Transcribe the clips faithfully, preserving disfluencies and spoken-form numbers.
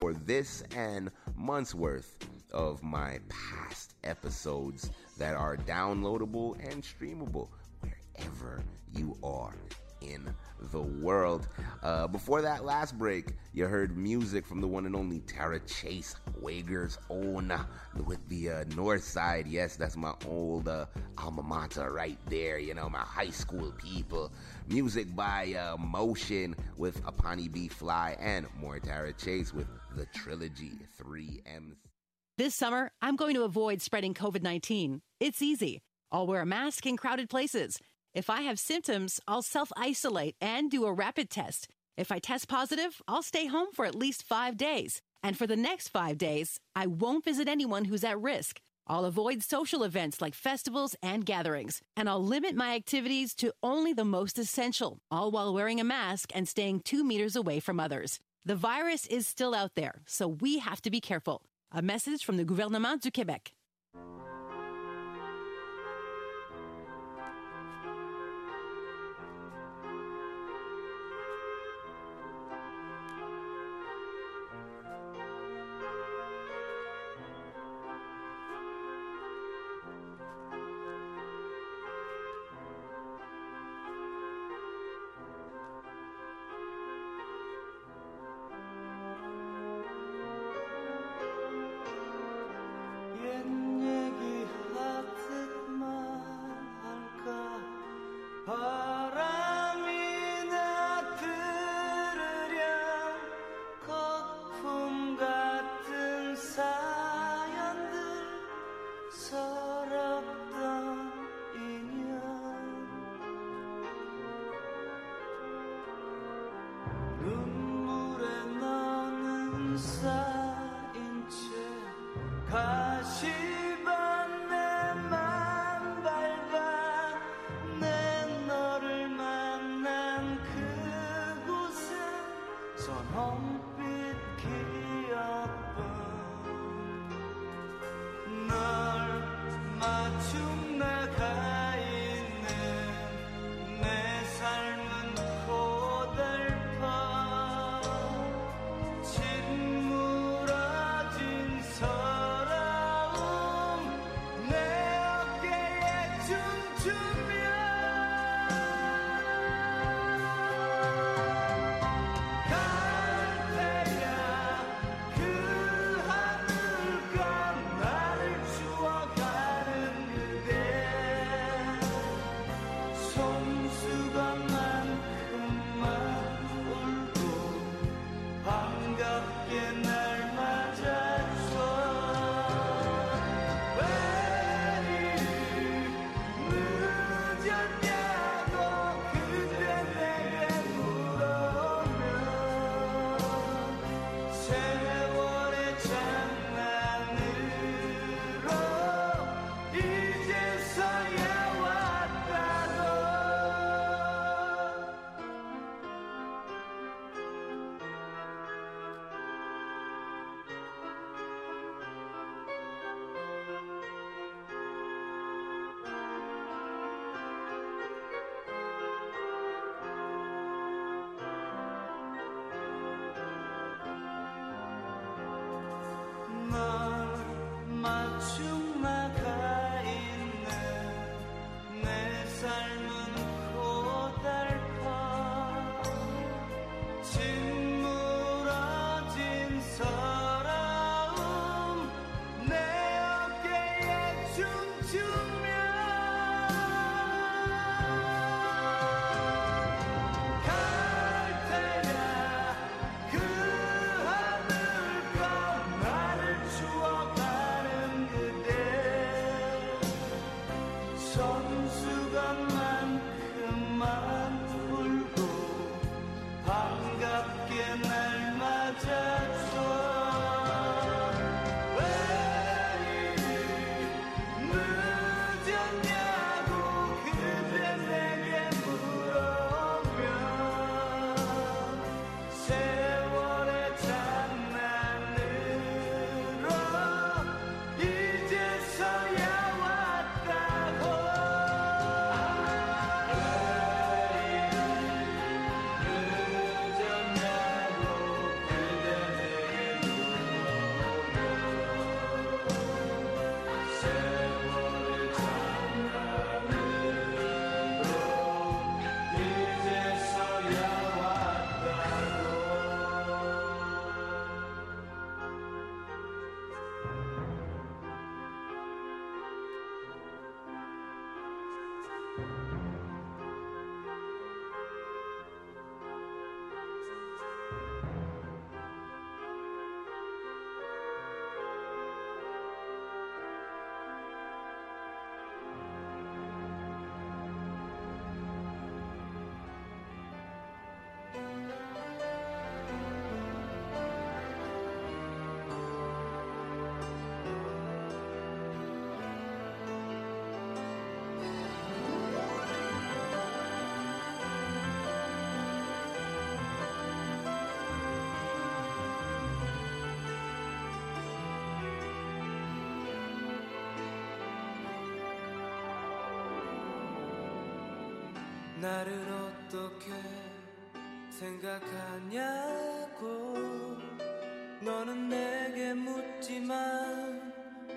for this and months worth of my past episodes that are downloadable and streamable wherever you are in the world. Uh, before that last break, you heard music from the one and only Tara Chase, Wager's own, with the uh, North Side. Yes, that's my old uh, alma mater right there, you know, my high school people. Music by uh, Motion with Apani B. Fly, and more Tara Chase with the Trilogy three M. This summer, I'm going to avoid spreading covid nineteen. It's easy. I'll wear a mask in crowded places. If I have symptoms, I'll self-isolate and do a rapid test. If I test positive, I'll stay home for at least five days. And for the next five days, I won't visit anyone who's at risk. I'll avoid social events like festivals and gatherings. And I'll limit my activities to only the most essential, all while wearing a mask and staying two meters away from others. The virus is still out there, so we have to be careful. A message from the Gouvernement du Québec. 짓무라진 서랍 나를 어떻게 생각하냐고 너는 내게 묻지만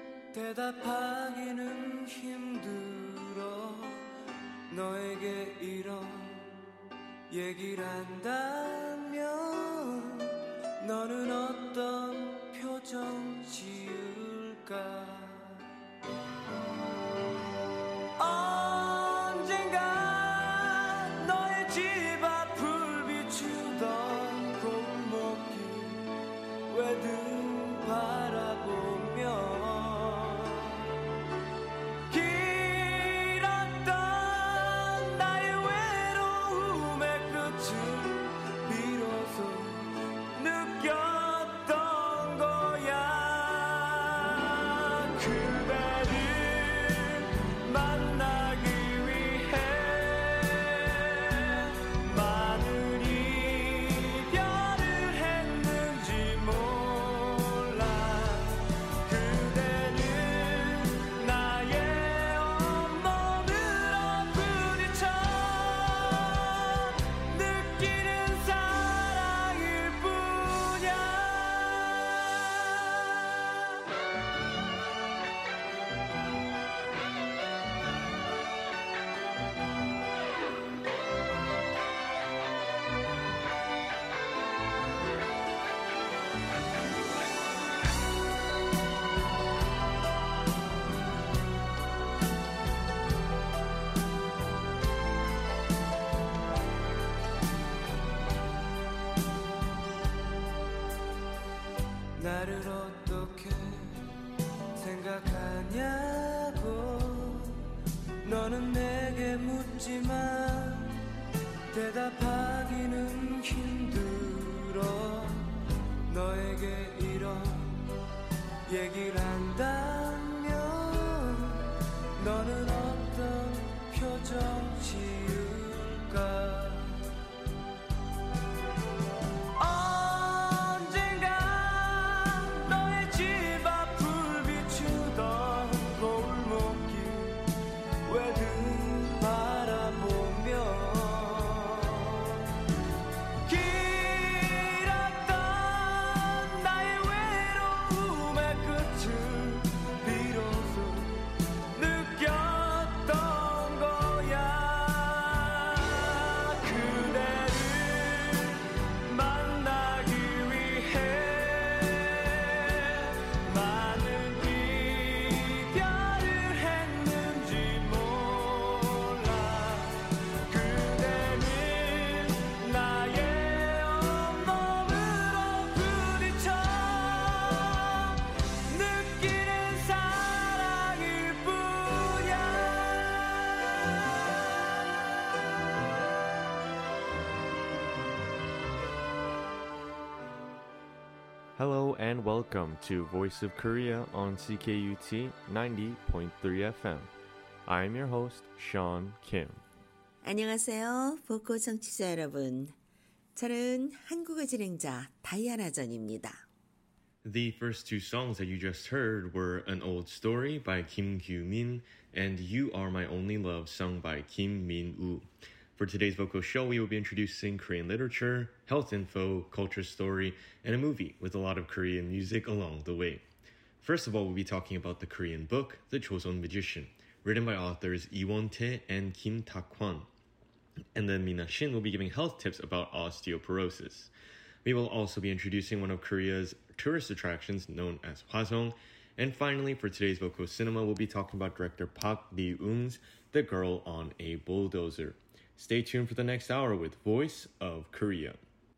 대답하기는 힘들어 너에게 이런 얘기를 한다면 너는 어떤 표정 지을까 언젠가 너의 집 앞을 비추던 골목길 외등 바라보며 나를 어떻게 생각하냐고 너는 내게 묻지만 대답하기는 힘들어 너에게 이런 얘기를 한다면 너는 어떤 표정 지을까 Hello and welcome to Voice of Korea on C K U T ninety point three F M. I'm your host, Sean Kim. 안녕하세요. 보코 청취자 여러분. 저는 한국어 진행자 다이아나 전입니다. The first two songs that you just heard were An Old Story by Kim Kyu-min and You Are My Only Love sung by Kim Min-woo. For today's vocal show, we will be introducing Korean literature, health info, culture story, and a movie with a lot of Korean music along the way. First of all, we'll be talking about the Korean book, The Joseon Magician, written by authors Lee Won-tae and Kim Tak-hwan. And then Mina Shin will be giving health tips about osteoporosis. We will also be introducing one of Korea's tourist attractions known as Hwasong. And finally, for today's vocal cinema, we'll be talking about director Park Lee-eung's The Girl on a Bulldozer. Stay tuned for the next hour with Voice of Korea.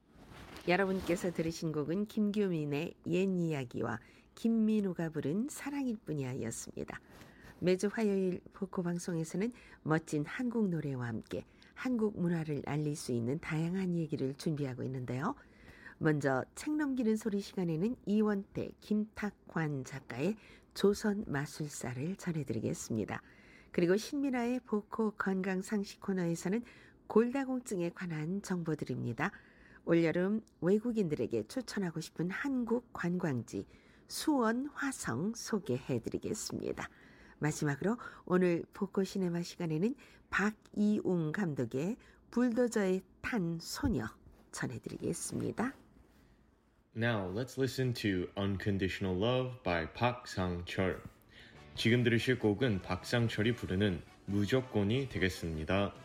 여러분께서 들으신 곡은 김규민의 옛 이야기와 김민우가 부른 사랑일 뿐이야였습니다. 매주 화요일 보코 방송에서는 멋진 한국 노래와 함께 한국 문화를 알릴 수 있는 다양한 얘기를 준비하고 있는데요. 먼저 책 넘기는 소리 시간에는 이원태, 김탁환 작가의 조선 마술사를 전해드리겠습니다. 그리고 신민아의 보코 건강상식 코너에서는 골다공증에 관한 정보드립니다. 올여름 외국인들에게 추천하고 싶은 한국 관광지 수원 화성 소개해드리겠습니다. 마지막으로 오늘 포코 시네마 시간에는 박이웅 감독의 불도저에 탄 소녀 전해드리겠습니다. Now let's listen to Unconditional Love by 박상철. 지금 들으실 곡은 박상철이 부르는 무조건이 되겠습니다.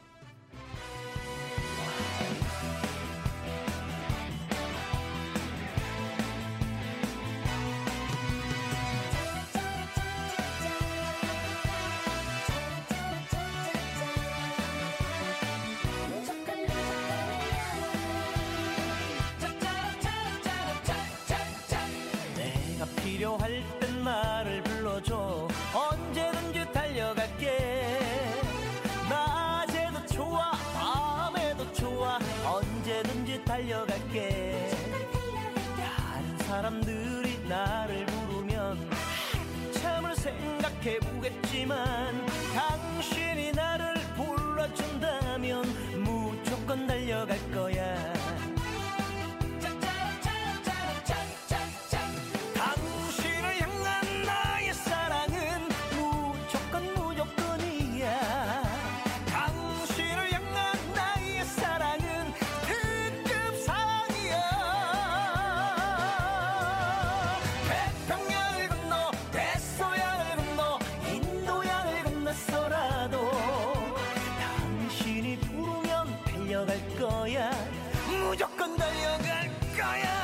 필요할 땐 나를 불러줘 언제든지 달려갈게 낮에도 좋아 밤에도 좋아 언제든지 달려갈게 다른 사람들이 나를 부르면 참을 생각해보겠지만 당신이 나를 불러준다면 무조건 달려갈 거야 무조건 달려갈 거야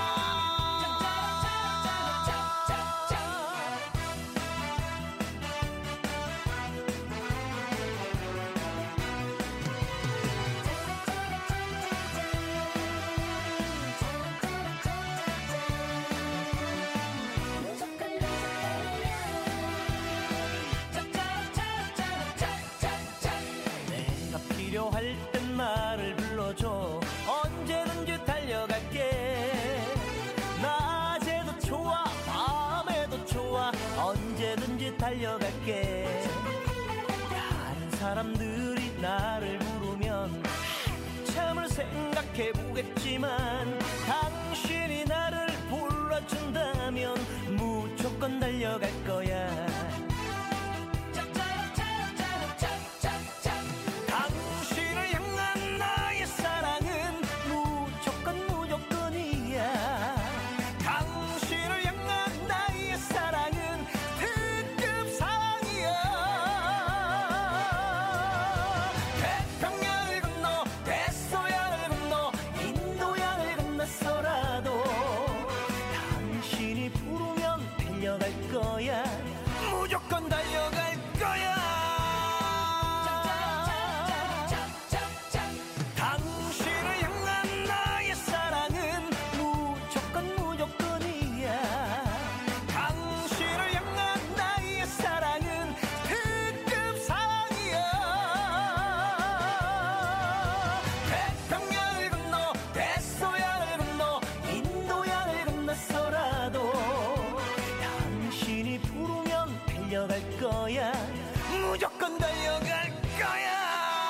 내가 필요할 땐 나를 불러줘 언제든지 달려갈게 낮에도 좋아 밤에도 좋아 언제든지 달려갈게 다른 사람들이 나를 부르면 참을 생각해보겠지만 당신이 나를 불러준다면 무조건 달려갈 거야 무조건 달려갈 거야 당신을 향한 나의 사랑은 무조건 무조건이야 당신을 향한 나의 사랑은 특급 사랑이야 태평양을 건너 대서양을 건너 인도양을 건너서라도 당신이 부르면 달려갈 거야 무조건 달려갈 거야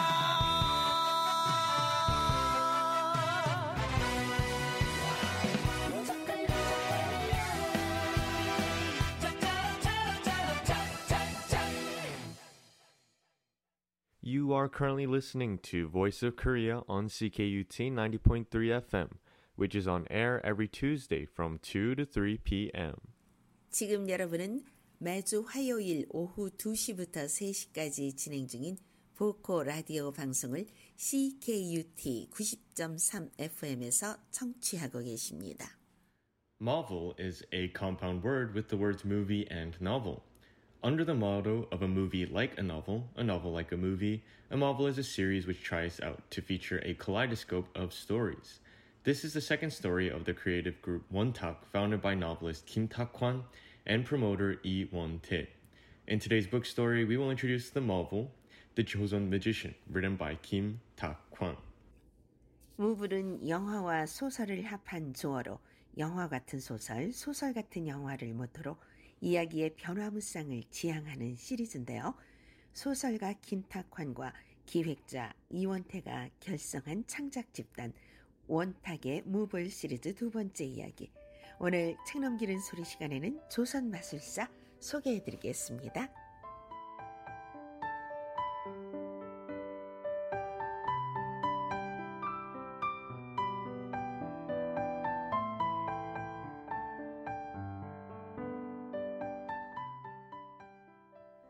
You are currently listening to Voice of Korea on C K U T ninety point three F M, which is on air every Tuesday from two to three p.m. 지금 여러분은 매주 화요일 오후 두 시부터 세 시까지 진행 중인 보코 라디오 방송을 C K U T 구십 점 삼 에프엠에서 청취하고 계십니다. Marvel is a compound word with the words movie and novel. Under the motto of a movie like a novel, a novel like a movie, a novel is a series which tries out to feature a kaleidoscope of stories. This is the second story of the creative group Wontak, founded by novelist Kim Tak-kwan and promoter Lee Won-tae. In today's book story, we will introduce the novel The Chosen Magician, written by Kim Tak-kwan. 무블은 영화와 소설을 합한 조어로 영화 같은 소설, 소설 같은 영화를 모토로 이야기의 변화무쌍을 지향하는 시리즈인데요. 소설가 김탁환과 기획자 이원태가 결성한 창작 집단 원탁의 무블 시리즈 두 번째 이야기. 오늘 책 넘기는 소리 시간에는 조선 마술사 소개해드리겠습니다.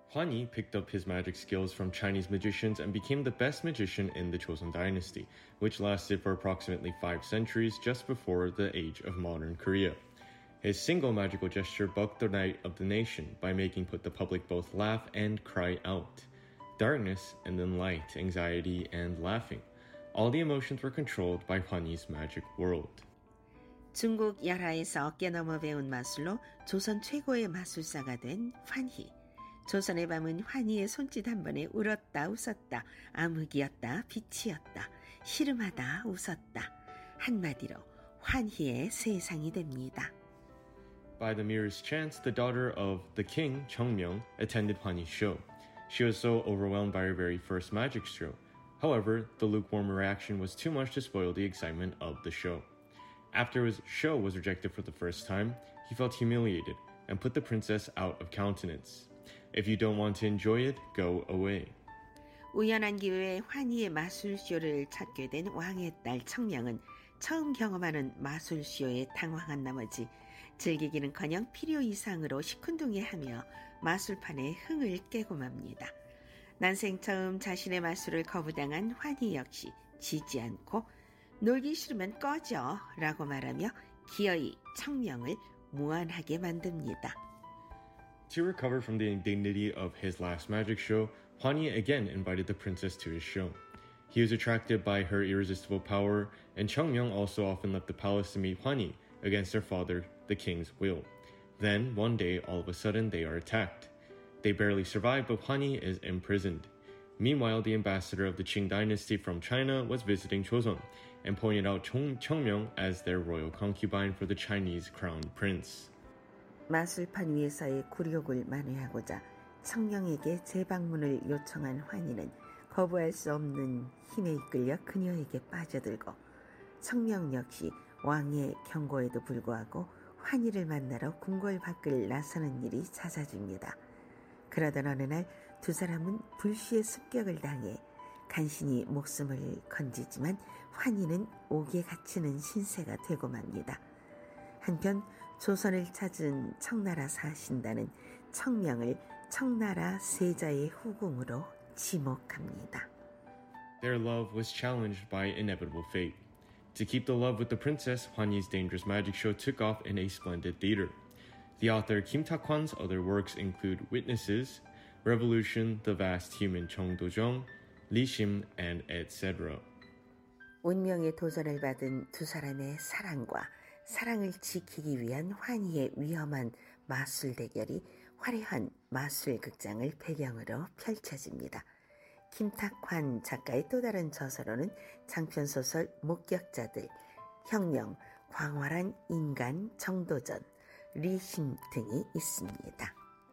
Huan Yi picked up his magic skills from Chinese magicians and became the best magician in the Joseon dynasty, which lasted for approximately five centuries just before the age of modern Korea. His single magical gesture bucked the night of the nation by making put the public both laugh and cry out. Darkness and then light, anxiety and laughing. All the emotions were controlled by Huan Yi's magic world. 중국 열하에서 어깨 넘어 배운 마술로 조선 최고의 마술사가 된 환희. 조선의 밤은 환희의 손짓 한 번에 울었다 웃었다 암흑이었다 빛이었다 시름하다 웃었다 한마디로 환희의 세상이 됩니다. By the merest chance, the daughter of the king, Cheongmyeong, attended Huan Yi's show. She was so overwhelmed by her very first magic show. However, the lukewarm reaction was too much to spoil the excitement of the show. After his show was rejected for the first time, he felt humiliated and put the princess out of countenance. If you don't want to enjoy it, go away. 우연한 기회에 환희의 마술쇼를 찾게 된 왕의 딸 청명은 처음 경험하는 마술쇼에 당황한 나머지 즐기기는커녕 필요 이상으로 시큰둥해하며 마술판의 흥을 깨고 맙니다. 난생 처음 자신의 마술을 거부당한 환희 역시 지지 않고 놀기 싫으면 꺼져 라고 말하며 기어이 청명을 무안하게 만듭니다. To recover from the indignity of his last magic show, Huan Yi again invited the princess to his show. He was attracted by her irresistible power, and Cheongmyeong also often left the palace to meet Huan Yi against their father, the king's will. Then, one day, all of a sudden, they are attacked. They barely survive, but Huan Yi is imprisoned. Meanwhile, the ambassador of the Qing dynasty from China was visiting Joseon and pointed out Cheongmyeong as their royal concubine for the Chinese crown prince. 마술판 위에서의 굴욕을 만회하고자 청명에게 재방문을 요청한 환희는 거부할 수 없는 힘에 이끌려 그녀에게 빠져들고 청명 역시 왕의 경고에도 불구하고 환희를 만나러 궁궐 밖을 나서는 일이 잦아집니다. 그러던 어느 날 두 사람은 불시의 습격을 당해 간신히 목숨을 건지지만 환희는 옥에 갇히는 신세가 되고 맙니다. 한편 조선을 찾은 청나라 사신단은 청명을 청나라 세자의 후궁으로 지목합니다. Their love was challenged by inevitable fate. To keep the love with the princess, Huan Yi's dangerous magic show took off in a splendid theater. The author Kim Tak-hwan's other works include Witnesses, Revolution, The Vast Human Cheong Do-jong, Li Shim, and et cetera. 운명의 도전을 받은 두 사람의 사랑과 사랑을 지키기 위한 환희의 위험한 마술 대결이 화려한 마술 극장을 배경으로 펼쳐집니다. 김탁환 작가의 또 다른 저서로는 장편소설 목격자들, 혁명, 광활한 인간 정도전, 리심 등이 있습니다.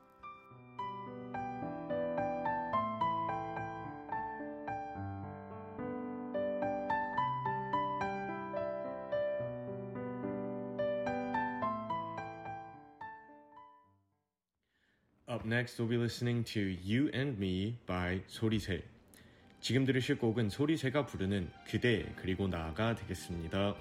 Up next, we'll be listening to You and Me by 소리새. 지금 들으실 곡은 소리새가 부르는 그대 그리고 나가 되겠습니다.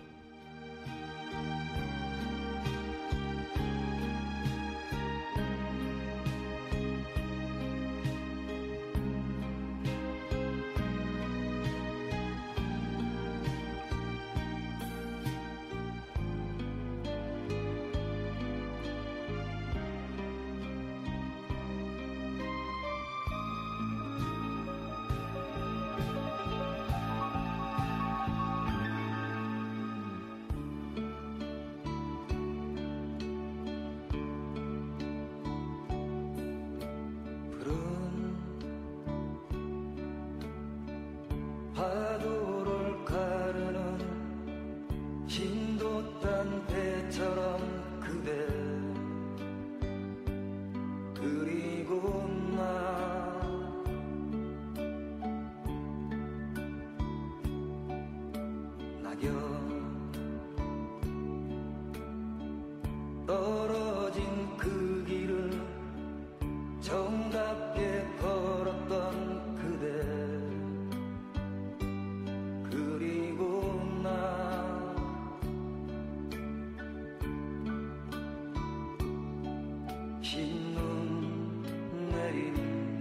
파도를 가르는 힘도 딴 배처럼 그대 그리고 나 낙엽 떨어진 그 길을 정답게 걸었던 그대 그리고 나 흰 눈 내린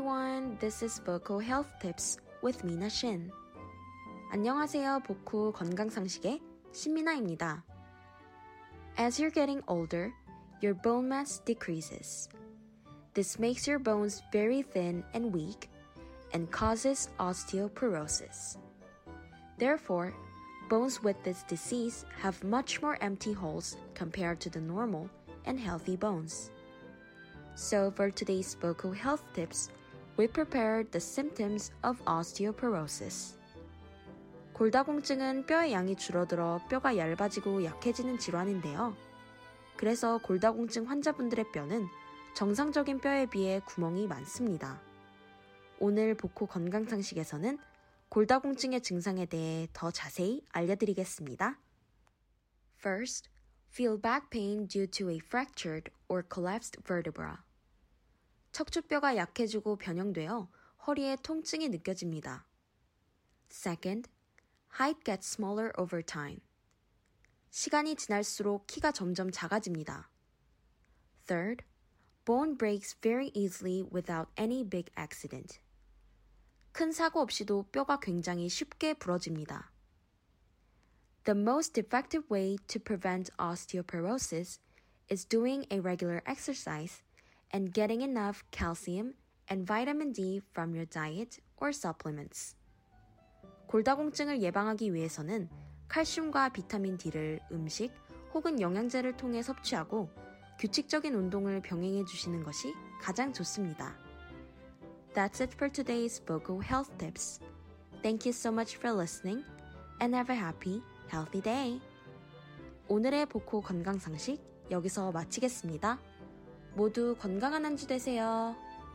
everyone, this is Vocal Health Tips with Mina Shin. 안녕하세요, 보쿠 건강상식의 신미나입니다. As you're getting older, your bone mass decreases. This makes your bones very thin and weak and causes osteoporosis. Therefore, bones with this disease have much more empty holes compared to the normal and healthy bones. So for today's vocal health tips, we prepared the symptoms of osteoporosis. 골다공증은 뼈의 양이 줄어들어 뼈가 얇아지고 약해지는 질환인데요. 그래서 골다공증 환자분들의 뼈는 정상적인 뼈에 비해 구멍이 많습니다. 오늘 보코 건강상식에서는 골다공증의 증상에 대해 더 자세히 알려드리겠습니다. First, feel back pain due to a fractured or collapsed vertebra. 척추뼈가 약해지고 변형되어 허리에 통증이 느껴집니다. Second, height gets smaller over time. 시간이 지날수록 키가 점점 작아집니다. Third, bone breaks very easily without any big accident. 큰 사고 없이도 뼈가 굉장히 쉽게 부러집니다. The most effective way to prevent osteoporosis is doing a regular exercise and getting enough calcium and vitamin D from your diet or supplements. 골다공증을 예방하기 위해서는 칼슘과 비타민 D를 음식 혹은 영양제를 통해 섭취하고 규칙적인 운동을 병행해 주시는 것이 가장 좋습니다. That's it for today's vocal health tips. Thank you so much for listening and have a happy, healthy day. 오늘의 보코 건강상식 여기서 마치겠습니다. 모두 건강한 한 주 되세요.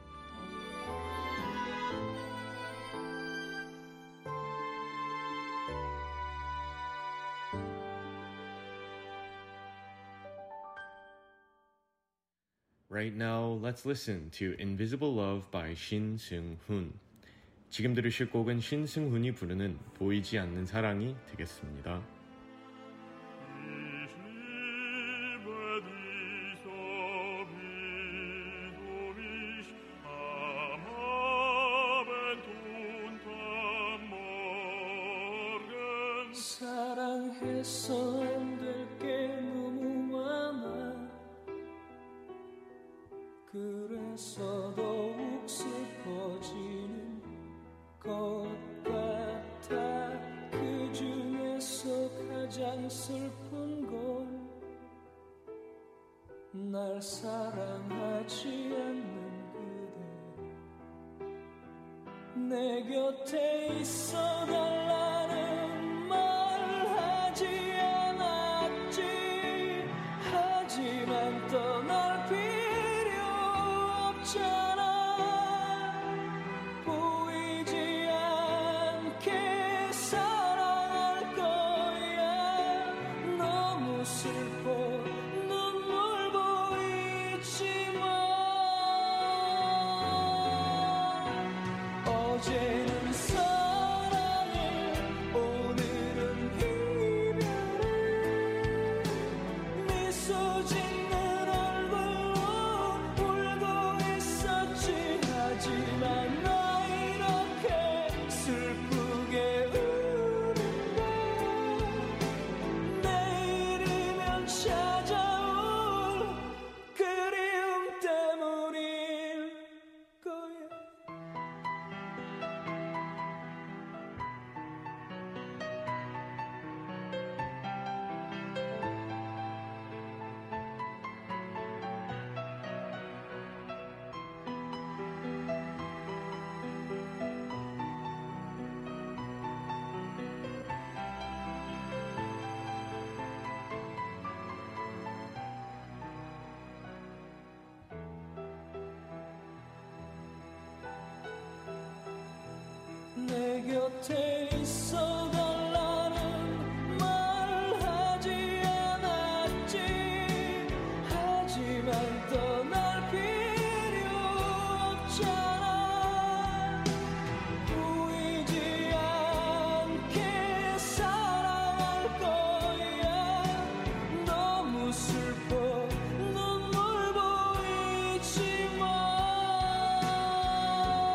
Right now, let's listen to Invisible Love by Shin Seung-hoon. 지금 들으실 곡은 신승훈이 부르는 보이지 않는 사랑이 되겠습니다. 사랑해서 안 될 게 너무 많아 그래서 더욱 슬퍼지는 것 같아 그 중에서 가장 슬픈 건 날 사랑하지 않는 그대 내 곁에 있어 달라는 말 하지 않았지 하지만 떠날 필요 없잖아 보이지 않게 사랑할 거야 너무 슬퍼 눈물 보이지만 어제는 사랑을 오늘은 이별을 미소 짓는 얼굴로 울고 있었지 하지만 나 이렇게 슬프게 우는데 내일이면 찾아올 그리움 때문일 거야 내 곁에 있어 달라는 말 하지 않았지 하지만 떠날 필요 없잖아 보이지 않게 사랑할 거야 너무 슬퍼 눈물 보이지만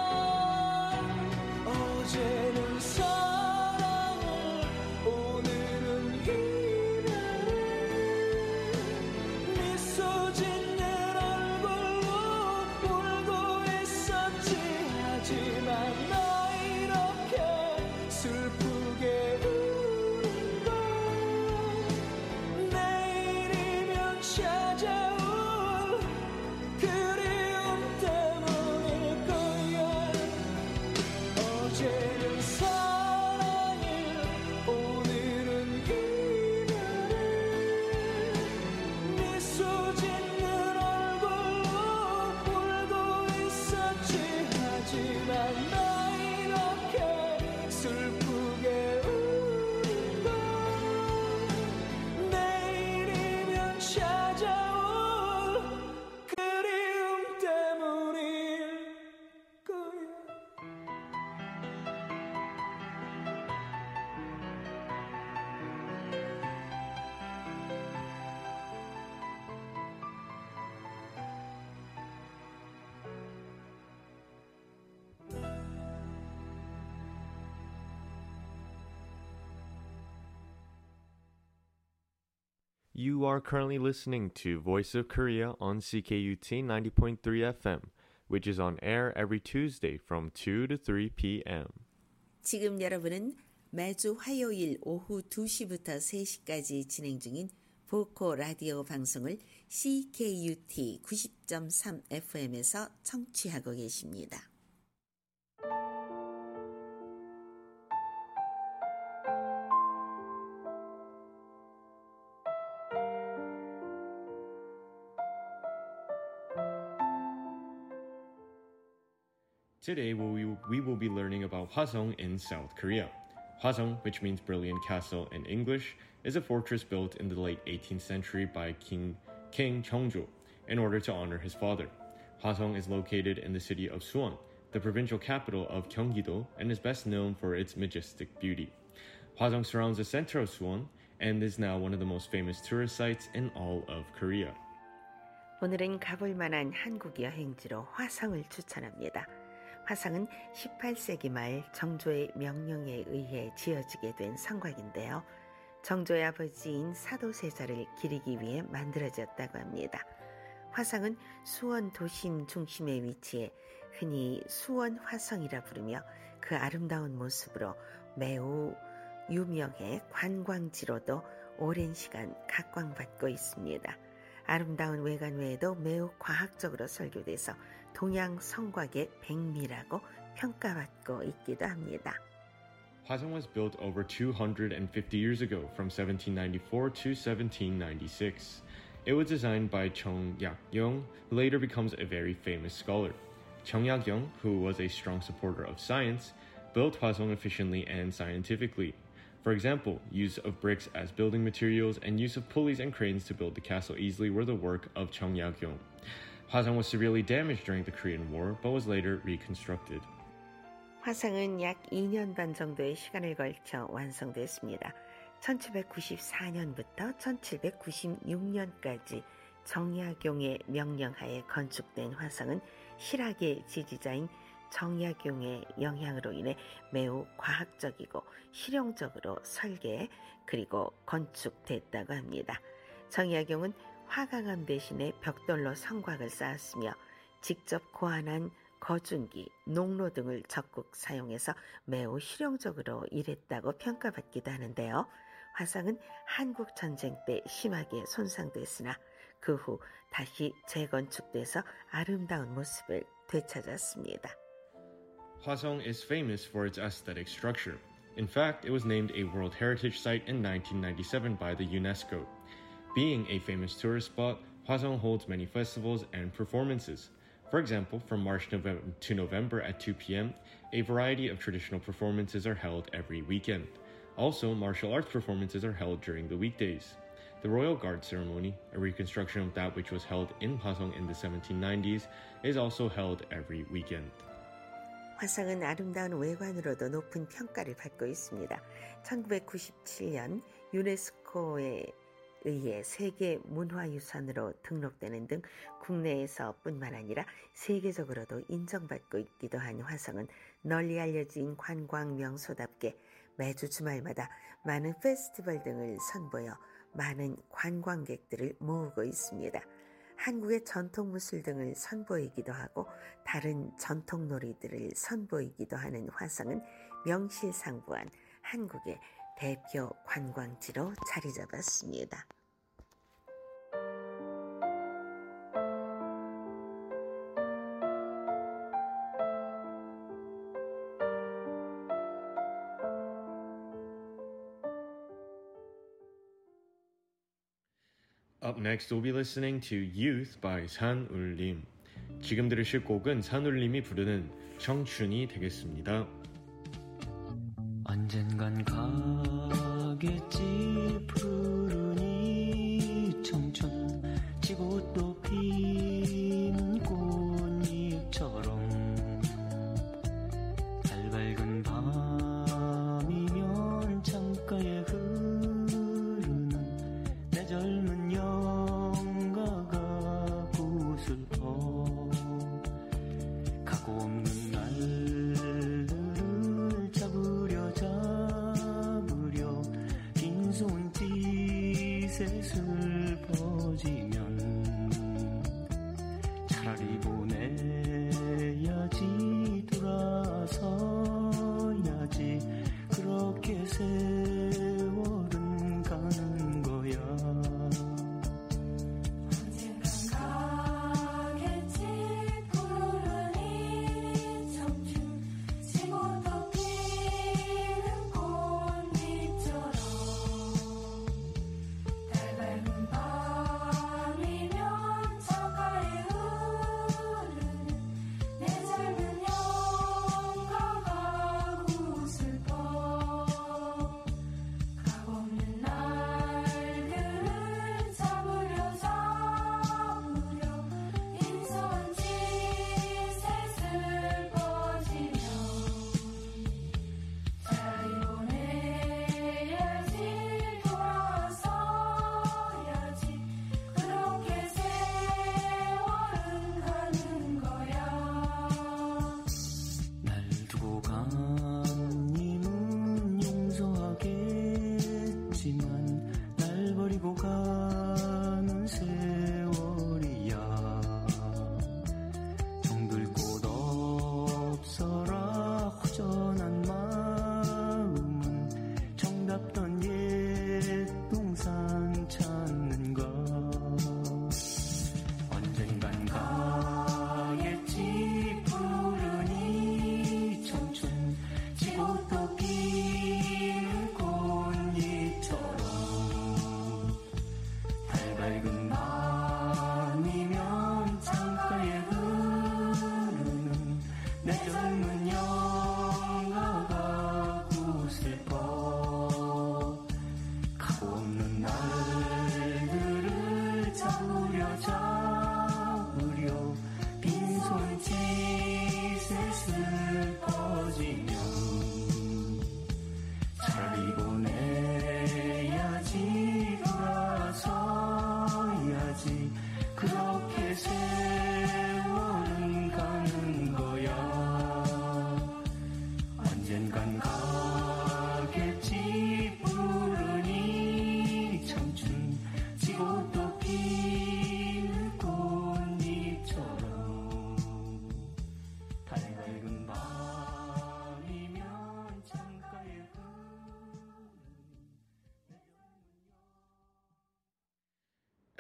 You are currently listening to Voice of Korea on C K U T ninety point three F M, which is on air every Tuesday from two to three p.m. 지금 여러분은 매주 화요일 오후 두 시부터 세 시까지 진행 중인 보코 라디오 방송을 C K U T 구십 점 삼 에프엠에서 청취하고 계십니다. Today we will, we will be learning about Hwasong in South Korea. Hwasong, which means brilliant castle in English, is a fortress built in the late eighteenth century by King, King Cheongjo in order to honor his father. Hwasong is located in the city of Suwon, the provincial capital of Gyeonggi-do, and is best known for its majestic beauty. Hwasong surrounds the center of Suwon and is now one of the most famous tourist sites in all of Korea. 오늘은 가볼 만한 한국 여행지로 화성을 추천합니다. 화성은 십팔 세기 말 정조의 명령에 의해 지어지게 된 성곽인데요. 정조의 아버지인 사도세자를 기리기 위해 만들어졌다고 합니다. 화성은 수원 도심 중심에 위치해 흔히 수원 화성이라 부르며 그 아름다운 모습으로 매우 유명해 관광지로도 오랜 시간 각광받고 있습니다. 아름다운 외관 외에도 매우 과학적으로 설계돼서 동양 성곽의 백미라고 평가받고 있기도 합니다. Hwasong was built over two hundred fifty years ago from seventeen ninety-four to seventeen ninety-six. It was designed by Chung Yak-yong, who later becomes a very famous scholar. Chung Yak-yong, who was a strong supporter of science, built Hwasong efficiently and scientifically. For example, use of bricks as building materials and use of pulleys and cranes to build the castle easily were the work of Chung Yak-yong. Hwasong was severely damaged during the Korean War, but was later reconstructed. 화성은 약 이 년 반 정도의 시간을 걸쳐 완성됐습니다. 천칠백구십사 년부터 천칠백구십육 년까지 정약용의 명령하에 건축된 화성은 실학의 지지자인 정약용의 영향으로 인해 매우 과학적이고 실용적으로 설계 그리고 건축됐다고 합니다. 정약용은 화강암 대신에 벽돌로 성곽을 쌓았으며 직접 고안한 거중기, 농로 등을 적극 사용해서 매우 실용적으로 일했다고 평가받기도 하는데요. 화성은 한국 전쟁 때 심하게 손상됐으나 그 후 다시 재건축돼서 아름다운 모습을 되찾았습니다. Hwasong is famous for its aesthetic structure. In fact, it was named a World Heritage Site in nineteen ninety-seven by the UNESCO. Being a famous tourist spot, Hwasong holds many festivals and performances. For example, from March to November at two p.m., a variety of traditional performances are held every weekend. Also, martial arts performances are held during the weekdays. The Royal Guard ceremony, a reconstruction of that which was held in Hwasong in the seventeen nineties, is also held every weekend. 화성은 아름다운 외관으로도 높은 평가를 받고 있습니다. 천구백구십칠 년 유네스코에 의해 세계 문화유산으로 등록되는 등 국내에서뿐만 아니라 세계적으로도 인정받고 있기도 한 화성은 널리 알려진 관광 명소답게 매주 주말마다 많은 페스티벌 등을 선보여 많은 관광객들을 모으고 있습니다. 한국의 전통 무술 등을 선보이기도 하고 다른 전통 놀이들을 선보이기도 하는 화성은 명실상부한 한국의 대표 관광지로 자리 잡았습니다. Up next, we'll be listening to Youth by 산울림. 지금 들으실 곡은 산울림이 부르는 청춘이 되겠습니다. 언젠간 가겠지 푸른 이 청춘 지고 또 피는 꽃잎처럼 달 밝은 밤이면 창가에 흐르는 내 젊은 영가 같고 슬퍼 가고 없는 날들을 잡으려 잡으려 빈손짓에 슬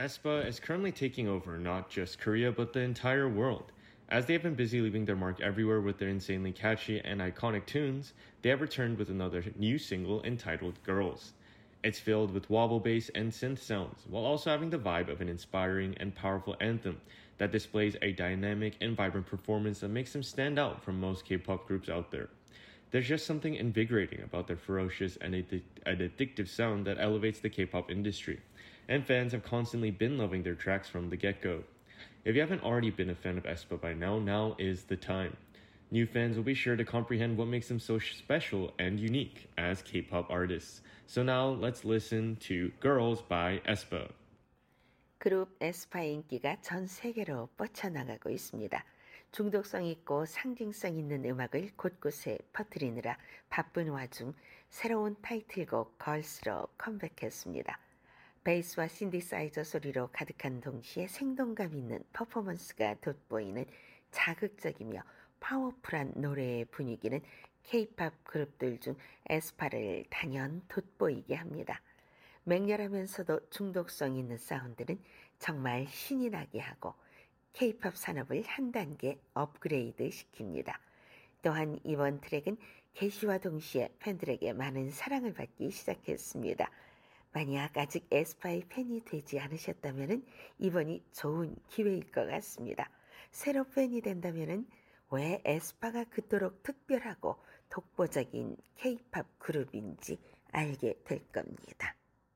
aespa is currently taking over not just Korea but the entire world. As they have been busy leaving their mark everywhere with their insanely catchy and iconic tunes, they have returned with another new single entitled Girls. It's filled with wobble bass and synth sounds, while also having the vibe of an inspiring and powerful anthem that displays a dynamic and vibrant performance that makes them stand out from most K-pop groups out there. There's just something invigorating about their ferocious and addic- and addictive sound that elevates the K-pop industry, and fans have constantly been loving their tracks from the get-go. If you haven't already been a fan of aespa by now, now is the time. New fans will be sure to comprehend what makes them so special and unique as K-pop artists. So now let's listen to Girls by aespa. 그룹 에스파의 인기가 전 세계로 뻗쳐나가고 있습니다. 중독성 있고 상징성 있는 음악을 곳곳에 퍼뜨리느라 바쁜 와중 새로운 타이틀곡 걸스로 컴백했습니다. 베이스와 신디사이저 소리로 가득한 동시에 생동감 있는 퍼포먼스가 돋보이는 자극적이며 파워풀한 노래의 분위기는 K-팝 그룹들 중 에스파를 단연 돋보이게 합니다. 맹렬하면서도 중독성 있는 사운드는 정말 신이 나게 하고 K-팝 산업을 한 단계 업그레이드 시킵니다. 또한 이번 트랙은 개시와 동시에 팬들에게 많은 사랑을 받기 시작했습니다. 만약 아직 에스파의 팬이 되지 않으셨다면 이번이 좋은 기회일 것 같습니다. 새로 팬이 된다면 왜 에스파가 그토록 특별하고 독보적인 K-팝 그룹인지 알게 될 겁니다.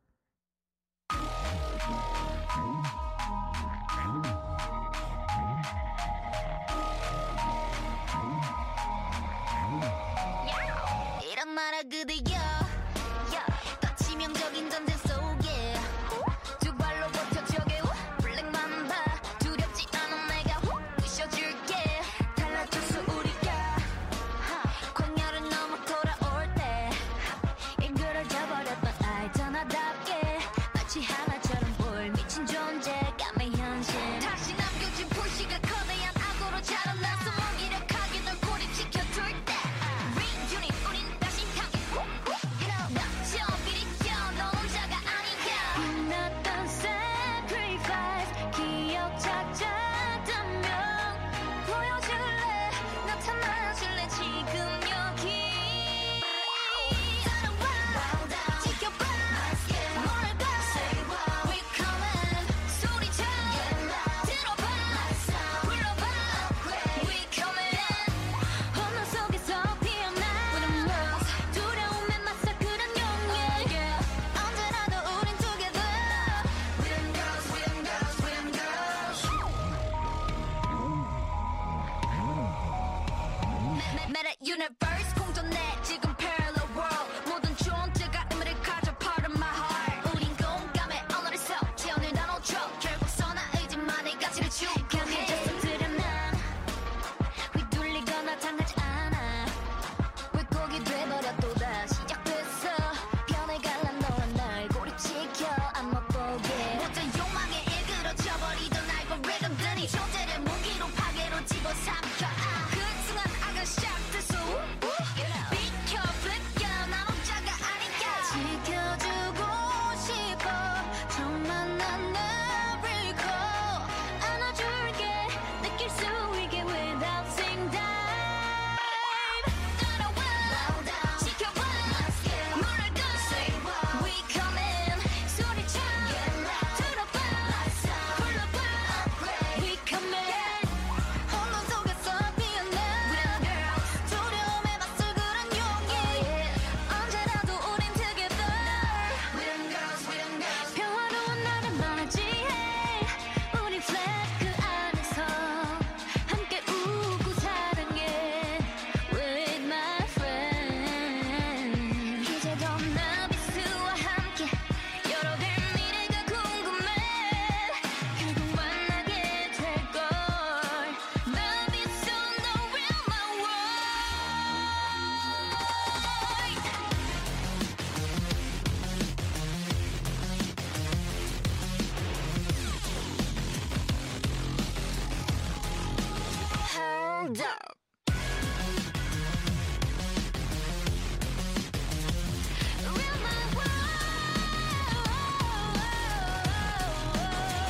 이런 나라 그대여 더 치명적인 전쟁 속에 두 발로 버텨 저게 블랙만 봐 두렵지 않아 내가 부셔줄게 달라졌어 우리가 광야를 넘어 돌아올 때 일그러져 버렸던 알잖아답게 마치 하나처럼 보일 미친 존재감의 현실 다시 남겨진 불씨가 거대한 악으로 자라나서 무기력하게 널 고립시켜둘 때 Reunit 우린 다시 함께 넘쳐 비리켜 넌 혼자가 아니야 빛났던 sacrifice 기억 찾았다면 보여줄래 나타나줄래 지금 여기 따라와 지켜봐 뭘까 We coming 소리쳐 들어봐 불러봐 We coming 혼돈 속에서 피어나 두려움에 맞서 그런 용기 언제라도 우린 together We're girls, we're girls, we're girls Meta universe 공존해 지금 parallel world 모든 존재가 의미를 가져 part of my heart 우린 공감해 언어를 써 태어날 난 오초 결국 선한 의지만의 가치를 추구해 강해져서 드러난 휘둘리거나 당하지 않아 물고기 돼버려 또다 시작됐어 변해갈라 너와 날 고립시켜 안 맛보게 모든 욕망에 일그러져 버리던 알고리즘들이 존재를 무기로 파괴로 집어삼켜 아, 그 순간 아가 시작됐어 비켜 flip 난 혼자가 아니야 지켜주고 싶어 정말 난 never go 안아줄게 느낄 수 있게 without saying dive 따라와 지켜봐 뭐랄까 We coming 소리쳐 들어봐 불러봐 We coming 혼돈 속에서 피어나 We're girls 두려움에 맞설 그런 용기 언제라도 우린 together We're girls, we're girls 평화로운 날을 맞이해 우리 flag 그 안에서 함께 웃고 사랑해 With my friend 이제도 나비스와 함께 열어갈 미래가 궁금해 결국 만나게 될걸 나비스 no real my world Hold up Real my world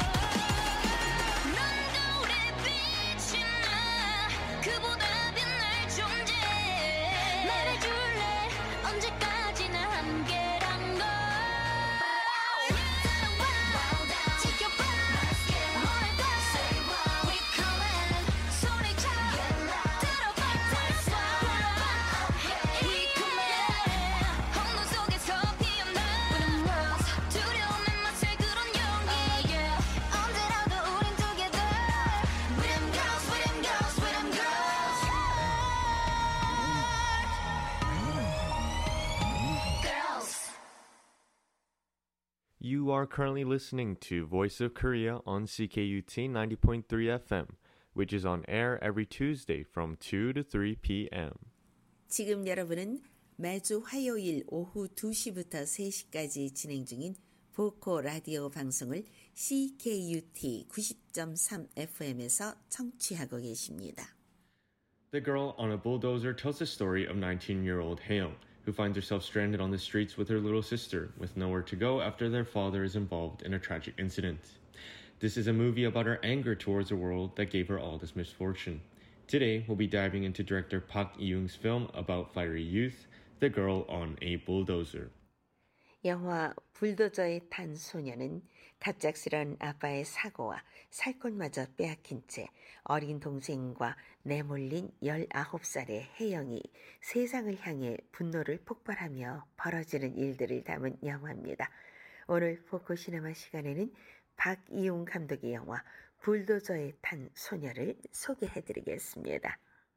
You are currently listening to Voice of Korea on C K U T ninety point three F M, which is on air every Tuesday from two to three p.m. 지금 여러분은 매주 화요일 오후 두 시부터 세 시까지 진행 중인 보코 라디오 방송을 C K U T 구십 점 삼 에프엠에서 청취하고 계십니다. The Girl on a Bulldozer tells the story of nineteen-year-old Haeyoung, who finds herself stranded on the streets with her little sister, with nowhere to go after their father is involved in a tragic incident. This is a movie about her anger towards a world that gave her all this misfortune. Today, we'll be diving into director Park Lee-young's film about fiery youth, The Girl on a Bulldozer. 영화 불도저에 탄 소녀는 갑작스런 아빠의 사고와 살 곳마저 빼앗긴 채 어린 동생과 내몰린 열아홉 살의 혜영이 세상을 향해 분노를 폭발하며 벌어지는 일들을 담은 영화입니다. 오늘 보코 시네마 시간에는 박이용 감독의 영화 불도저에 탄 소녀를 소개해드리겠습니다.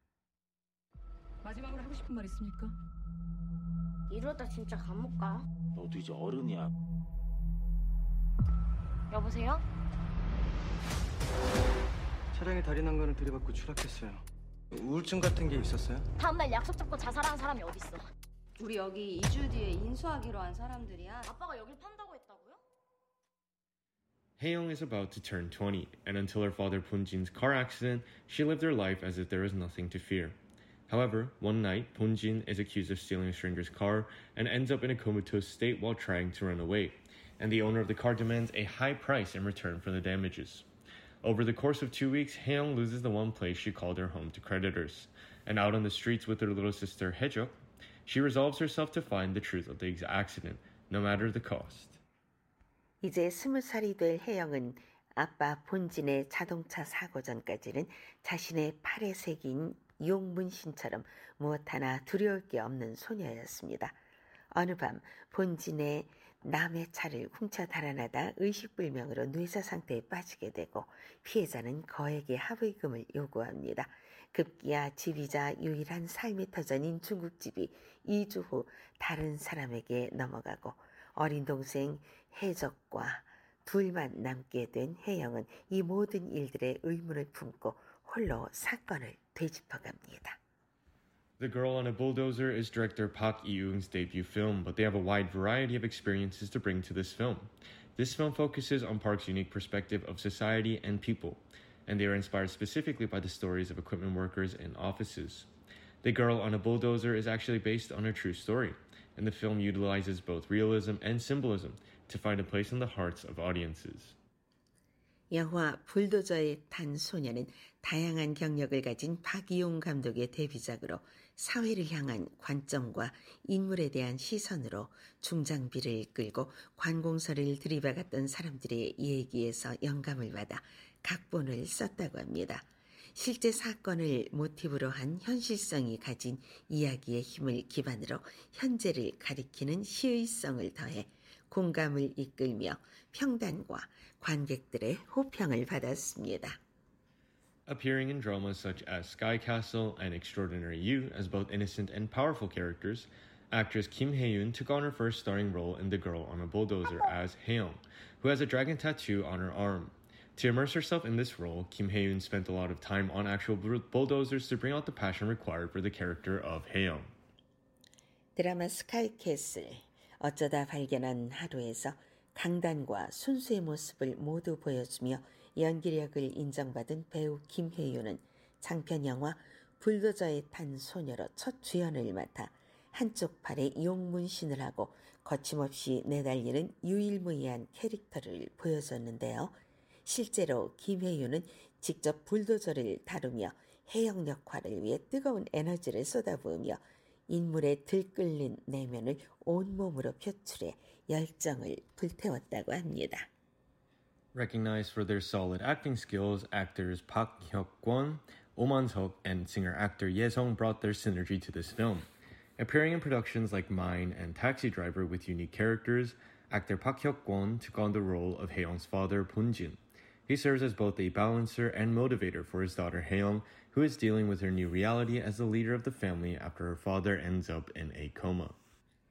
마지막으로 하고 싶은 말 있습니까? 이러다 진짜 감옥 가. 너도 이제 어른이야. 여보세요? 차량에 다리 난간을 들이받고 추락했어요. 우울증 같은 게 있었어요? 다음날 약속 잡고 자살한 사람이 어딨어? 우리 여기 이 주 뒤에 인수하기로 한 사람들이야. 아빠가 여길 판다고 했다고요? Haeyoung is about to turn twenty, and until her father Poonjin's car accident, she lived her life as if there was nothing to fear. However, one night, Poonjin is accused of stealing a stranger's car and ends up in a comatose state while trying to run away, and the owner of the car demands a high price in return for the damages. Over the course of two weeks, Haeyoung loses the one place she called her home to creditors, and out on the streets with her little sister Haejuk, she resolves herself to find the truth of the accident, no matter the cost. 이제 스무 살이 될 혜영은 아빠 본진의 자동차 사고 전까지는 자신의 팔에 새긴 용문신처럼 무엇 하나 두려울 게 없는 소녀였습니다. 어느 밤 본진의 남의 차를 훔쳐 달아나다 의식불명으로 뇌사 상태에 빠지게 되고 피해자는 거액의 합의금을 요구합니다. 급기야 집이자 유일한 사 미터 전인 중국집이 이 주 후 다른 사람에게 넘어가고 어린 동생 혜적과 둘만 남게 된 혜영은 이 모든 일들의 의문을 품고 홀로 사건을 되짚어갑니다. The Girl on a Bulldozer is director Park Lee-young's debut film, but they have a wide variety of experiences to bring to this film. This film focuses on Park's unique perspective of society and people, and they are inspired specifically by the stories of equipment workers in offices. The Girl on a Bulldozer is actually based on a true story, and the film utilizes both realism and symbolism to find a place in the hearts of audiences. 영화 불도저에 탄 소녀는 다양한 경력을 가진 박이용 감독의 데뷔작으로 사회를 향한 관점과 인물에 대한 시선으로 중장비를 끌고 관공서를 들이박았던 사람들의 얘기에서 영감을 받아 각본을 썼다고 합니다. 실제 사건을 모티브로 한 현실성이 가진 이야기의 힘을 기반으로 현재를 가리키는 시의성을 더해 공감을 이끌며 평단과 관객들의 호평을 받았습니다. Appearing in dramas such as Sky Castle and Extraordinary You as both innocent and powerful characters, actress Kim Hae-yoon took on her first starring role in The Girl on a Bulldozer as Haeyoung, who has a dragon tattoo on her arm. To immerse herself in this role, Kim Hae-yoon spent a lot of time on actual bulldozers to bring out the passion required for the character of Haeyoung. 드라마 스카이 캐슬, 어쩌다 발견한 하루에서 강단과 순수의 모습을 모두 보여주며 연기력을 인정받은 배우 김혜윤은 장편 영화 불도저에 탄 소녀로 첫 주연을 맡아 한쪽 팔에 용문신을 하고 거침없이 내달리는 유일무이한 캐릭터를 보여줬는데요. 실제로 김혜윤은 직접 불도저를 다루며 혜영 역할을 위해 뜨거운 에너지를 쏟아부으며 인물의 들끓는 내면을 온몸으로 표출해 열정을 불태웠다고 합니다. Recognized for their solid acting skills, actors Park Hyuk-kwon, Oh Man-seok, and singer-actor Ye Sung brought their synergy to this film. Appearing in productions like Mine and Taxi Driver with unique characters, actor Park Hyuk-kwon took on the role of Haeyoung's father, Poonjin. He serves as both a balancer and motivator for his daughter Haeyoung, who is dealing with her new reality as the leader of the family after her father ends up in a coma.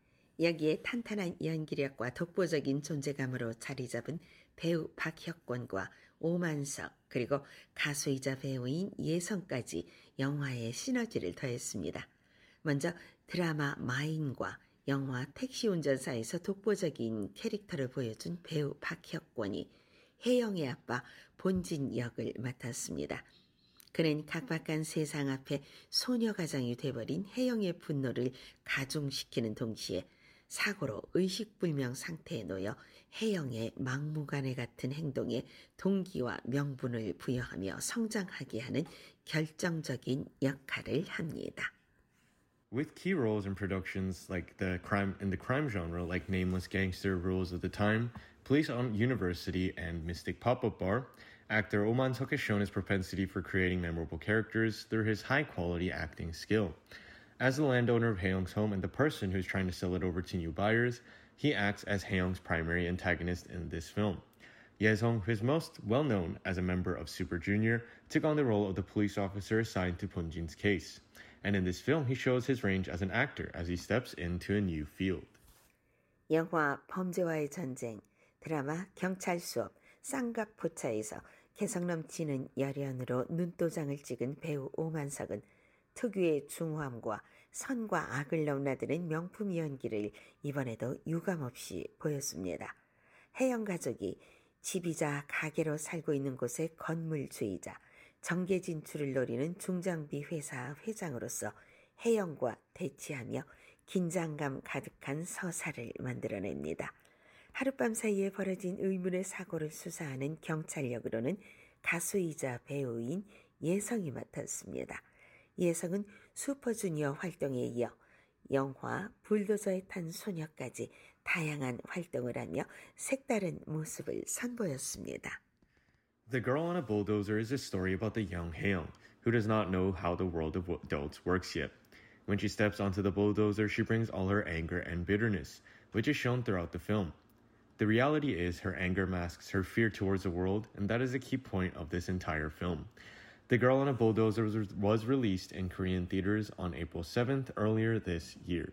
여기에 탄탄한 연기력과 독보적인 존재감으로 자리 잡은 배우 박혁권과 오만석 그리고 가수이자 배우인 예성까지 영화에 시너지를 더했습니다. 먼저 드라마 마인과 영화 택시운전사에서 독보적인 캐릭터를 보여준 배우 박혁권이 혜영의 아빠 본진 역을 맡았습니다. 그는 각박한 세상 앞에 소녀가장이 돼버린 혜영의 분노를 가중시키는 동시에 사고로 의식불명 상태에 놓여 혜영의 막무가내 같은 행동에 동기와 명분을 부여하며 성장하게 하는 결정적인 역할을 합니다. With key roles in productions like the crime in the crime genre, like Nameless Gangster, Rules of the Time, Police on University, and Mystic Pop-Up Bar, actor Oh Man-suk has shown his propensity for creating memorable characters through his high-quality acting skill. As the landowner of Haeyoung's home and the person who's trying to sell it over to new buyers, he acts as Haeyoung's primary antagonist in this film. Ye-sung, who is most well known as a member of Super Junior, took on the role of the police officer assigned to Poonjin's case. And in this film, he shows his range as an actor as he steps into a new field. 영화 범죄와의 전쟁, 드라마 경찰 수업, 쌍각포차에서 개성 넘치는 열연으로 눈도장을 찍은 배우 오만석은 특유의 중후함과 선과 악을 넘나드는 명품 연기를 이번에도 유감없이 보였습니다. 혜영 가족이 집이자 가게로 살고 있는 곳의 건물주이자 정계 진출을 노리는 중장비 회사 회장으로서 혜영과 대치하며 긴장감 가득한 서사를 만들어냅니다. 하룻밤 사이에 벌어진 의문의 사고를 수사하는 경찰 역으로는 가수이자 배우인 예성이 맡았습니다. 예성은 슈퍼주니어 활동에 이어 영화 불도저에 탄 소녀까지 다양한 활동을 하며 색다른 모습을 선보였습니다. The Girl on a Bulldozer is a story about the young Haeyoung, who does not know how the world of adults works yet. When she steps onto the bulldozer, she brings all her anger and bitterness, which is shown throughout the film. The reality is her anger masks her fear towards the world, and that is a key point of this entire film. The Girl on a Bulldozer was released in Korean theaters on April seventh earlier this year.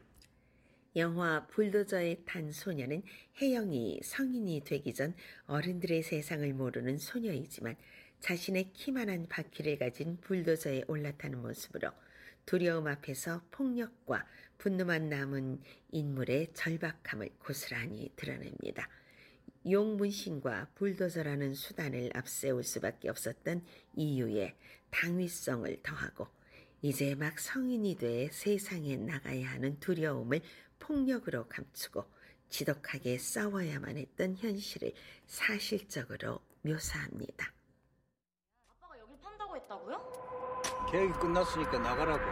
영화 불도저에 탄 소녀는 혜영이 성인이 되기 전 어른들의 세상을 모르는 소녀이지만 자신의 키만한 바퀴를 가진 불도저에 올라타는 모습으로 두려움 앞에서 폭력과 분노만 남은 인물의 절박함을 고스란히 드러냅니다. 용문신과 불도저라는 수단을 앞세울 수밖에 없었던 이유에 당위성을 더하고 이제 막 성인이 돼 세상에 나가야 하는 두려움을 폭력으로 감추고 지독하게 싸워야만 했던 현실을 사실적으로 묘사합니다. 아빠가 여길 판다고 했다고요? 계약이 끝났으니까 나가라고.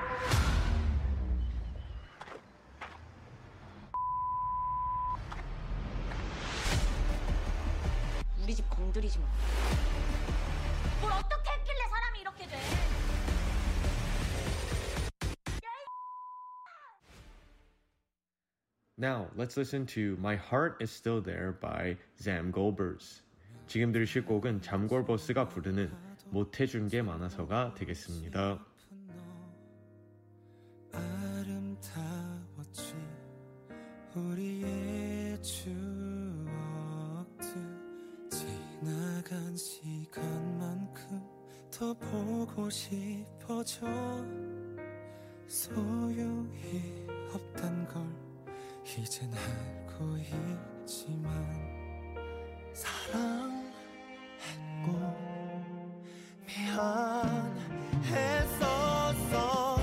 우리 집 건드리지 마. 뭘 어떻게 했길래 사람이 이렇게 돼? Now, let's listen to My Heart Is Still There by Zam Golbers. 지금 들으실 곡은 잠골버스가 부르는 못해준 게 많아서가 되겠습니다. 아름다웠지 우리의 추억들 지나간 시간만큼 더 보고 싶어져 소용이 없단 걸 이젠 알고 있지만 사랑했고 미안했었어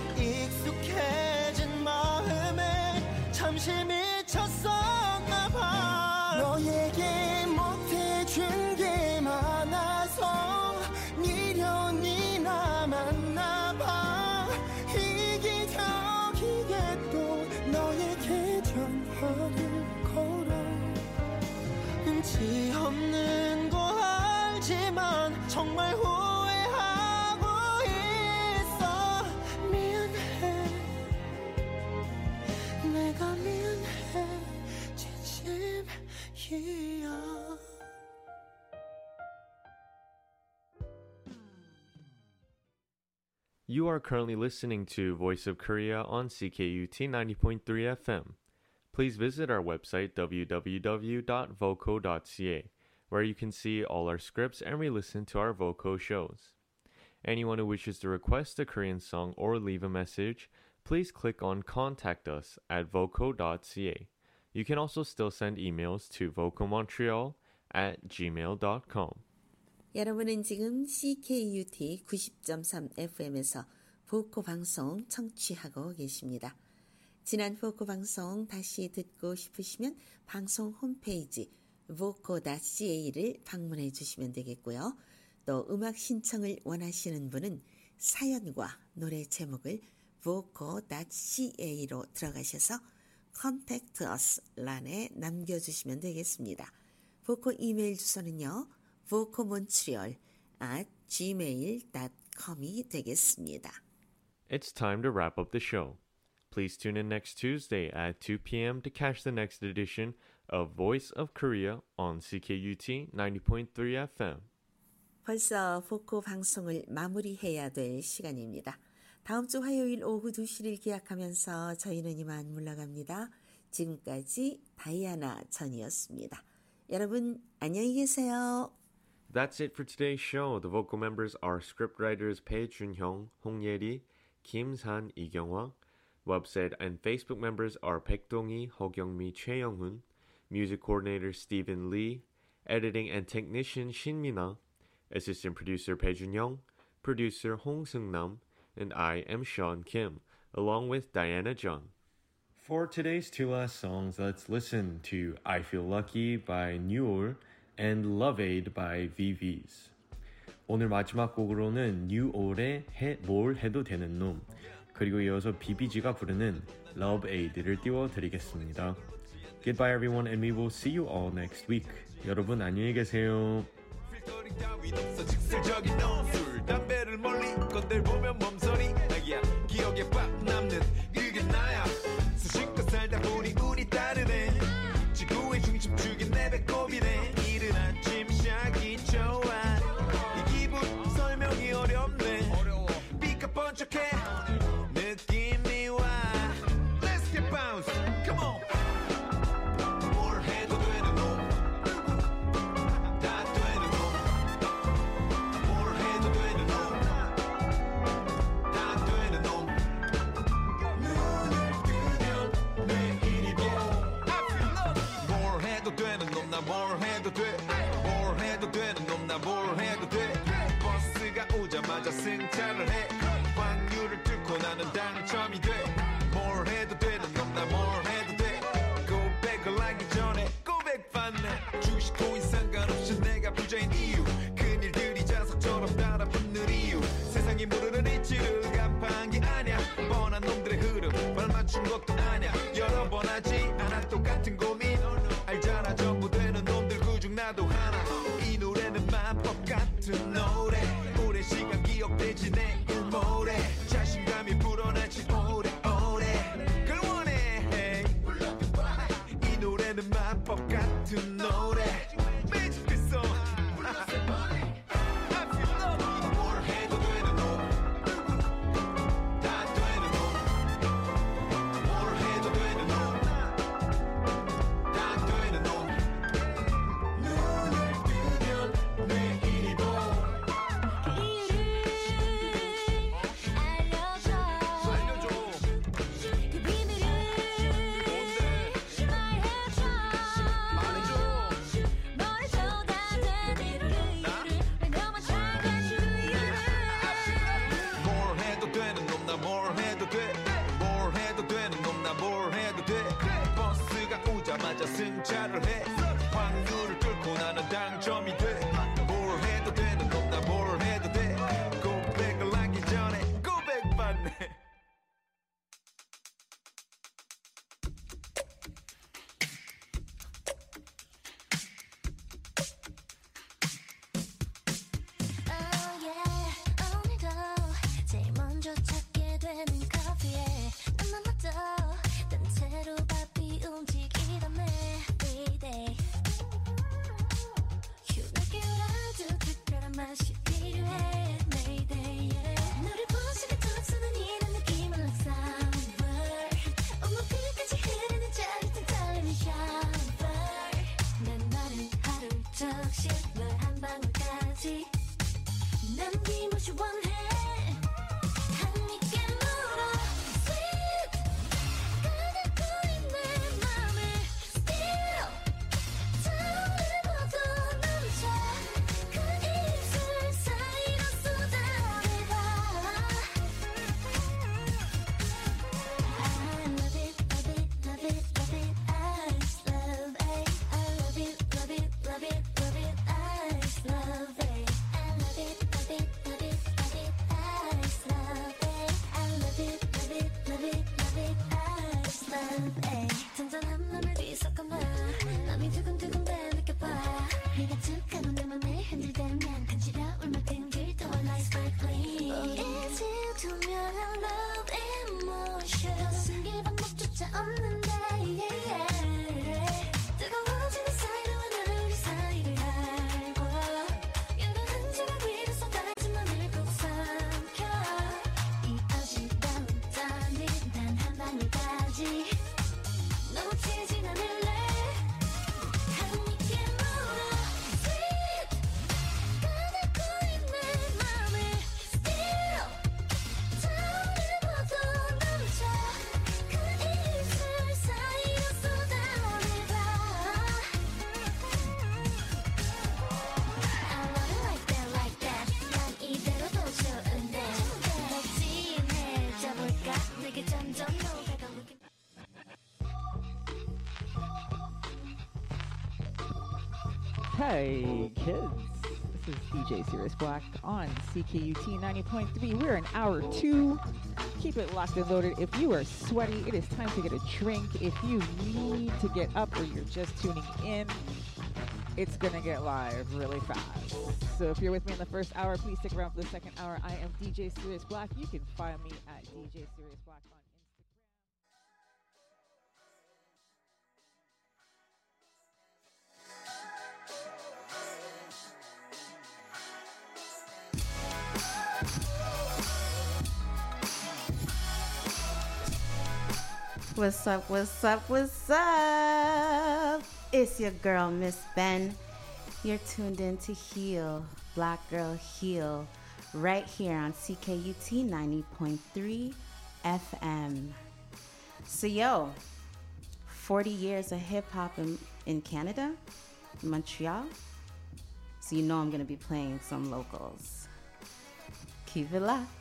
익숙해진 마음에 잠시 미쳤었나 봐 너에게 못해준 게 많아서 미련이 남았나 봐 이기적이게 또 너에게 전화를 걸어 눈치 없는 거 알지만 정말 후회하고 있어 미안해 내가 미안해 진심이야 You are currently listening to Voice of Korea on C K U T ninety point three F M. please visit our website w w w dot voco dot c a, where you can see all our scripts and re-listen to our Voco shows. Anyone who wishes to request a Korean song or leave a message, please click on Contact Us at voco dot c a. You can also still send emails to vocomontreal at gmail dot com. 여러분은 지금 씨케이유티 구십 점 삼 에프엠에서 보코 방송 청취하고 계십니다. 지난 보코 방송 다시 듣고 싶으시면 방송 홈페이지 voco 닷 c a를 방문해 주시면 되겠고요. 또 음악 신청을 원하시는 분은 사연과 노래 제목을 voco 닷 c a로 들어가셔서 Contact Us 란에 남겨주시면 되겠습니다. 보코 이메일 주소는요. vocomontreal at gmail dot com이 되겠습니다. It's time to wrap up the show. Please tune in next Tuesday at two p.m. to catch the next edition of Voice of Korea on C K U T ninety point three F M. 벌써 보코 방송을 마무리해야 될 시간입니다. 다음 주 화요일 오후 두 시를 기약하면서 저희는 이만 물러갑니다. 지금까지 다이아나 전이었습니다. 여러분 안녕히 계세요. That's it for today's show. The vocal members are scriptwriters Pei Junhyung, Hong Ye-ri, Kim San, Lee Kyung-hwa. Website and Facebook members are Baek Dong-hee, Ho Kyung-mi, Choi Young-hoon. Music coordinator Stephen Lee. Editing and technician Shin Mina. Assistant producer Pei Junhyung. Producer Hong Seung-nam. And I am Sean Kim, along with Diana Jung. For today's two last songs, let's listen to I Feel Lucky by Newell and Love Aid by V V's. 오늘 마지막 곡으로는 Newell의 해, 뭘 해도 되는 놈, 그리고 이어서 비비지가 부르는 Love Aid를 띄워드리겠습니다. Goodbye everyone and we will see you all next week. 여러분 안녕히 계세요. 담배를 멀리 건들 보면 몸소리 나야 기억에 빡 남는 그게 나야 수식껏 살다 보니 운이 다르네 지구의 중심 축인 내 배꼽이네 이른 아침 시작이 좋아 이 기분 설명이 어렵네 삐까 번쩍해 느낌이 와 Let's get bounce come on 뭘 해도 되는 놈 다 되는 놈 뭘 해도 되는 놈 다 되는 놈 눈을 뜨면 내일이 보여 뭘 해도 되는 놈 나 뭘 해도 돼 뭘 해도 되는 놈 나 뭘 해도 돼 버스가 오자마자 승차를 해 확률을 뚫고 나는 당첨이 돼 뭘 해도 되는 놈 나 뭘 해도 돼 고백을 하기 전에 고백받네 주식 코인 상관없이 내가 부자인 이유 큰일들이 자석처럼 따라붙는 이유 세상이 모르는 이치를 간파한 게 아냐 뻔한 놈들의 흐름 발맞춘 것도 아냐 여러 번 하지 않아 똑같은 고민 알잖아 전부 되는 놈들 그중 나도 하나 이 노래는 마법 같은 노래 오랜 시간 기억되지 내 일모래 자신감이 불어나지 오래오래 그걸 원해 이 노래는 마법 같은 노래 Magic the song I feel lucky 뭘 해도 되는 놈 다 되는 놈 뭘 해도 되는 놈 다 되는 놈 눈을 뜨면 내일이 보여 그 이유를 알려줘 알려줘 그 비밀을 말해줘 말해줘 말해줘 다 되는 이유를 왜 너만 잘 가줄 이유를 뭘 해도 되는 놈 나 뭘 해도 돼뭘 해도 되는 놈 나 뭘 해도 돼 버스가 오자마자 승차를 해 확률을 뚫고 나는 당첨이 돼뭘 해도 되는 놈 나 뭘 해도 돼 고백을 하기 전에 고백받네 Oh yeah 오늘도 제일 먼저 찾게 되는 커피에 눈만 떠 딴 채로 바삐 움직이던 everyday 휴나게라도 특별한 맛이 필요해 Mayday yeah. 너를 본 순간부터 서는 이런 느낌은 like summer 온몸 끝까지 흐르는 짜릿한 적신 널 한 방울까지 남김없이 원해 한입게 물어 Sweet 가득 고인 내 맘을 Still 타오르고도 넘쳐 그 입술 사이로 쏟아내봐 I love it, love it, love it, love it I just love it I love it, love it, love it, love it I just love it I love it, love it, love it, love it I just love it I love it, love it, love it, love it I just love it 잔잔한 맘을 뒤섞어봐 맘이 두근두근대 느껴봐 네가 툭하고 내 맘에 흔들대면 간지러울 만큼 길더워 Like sparkling Is it 투명한 love emotion 더 숨길 방법조차 없는데 yeah, yeah. 뜨거워지는 사이로 난 우리 사이를 알고 연한 조각 위로 쏟아진 맘을 꼭 삼켜 이 어지러운 땀이 단 한 방울까지 놓치진 않을래 한입게 물어 Sweet 가득 고인 내 맘을 Still 타오르고도 넘쳐 그 입술 사이로 쏟아내봐 I love it like that like that 난 이대로도 좋은데 진해져볼까 내게 점점 녹아가고 Hey kids, this is D J Sirius Black on C K U T ninety point three. We're in hour two. Keep it locked and loaded. If you are sweaty, it is time to get a drink. If you need to get up or you're just tuning in, it's gonna get live really fast. So if you're with me in the first hour, please stick around for the second hour. I am D J Sirius Black. You can find me at D J Sirius Black on What's up, what's up, what's up? It's your girl, Miss Ben. You're tuned in to Heal, Black Girl Heal, right here on C K U T ninety point three F M. So yo, forty years of hip-hop in, in Canada, Montreal. So you know I'm going to be playing some locals. Keep it locked.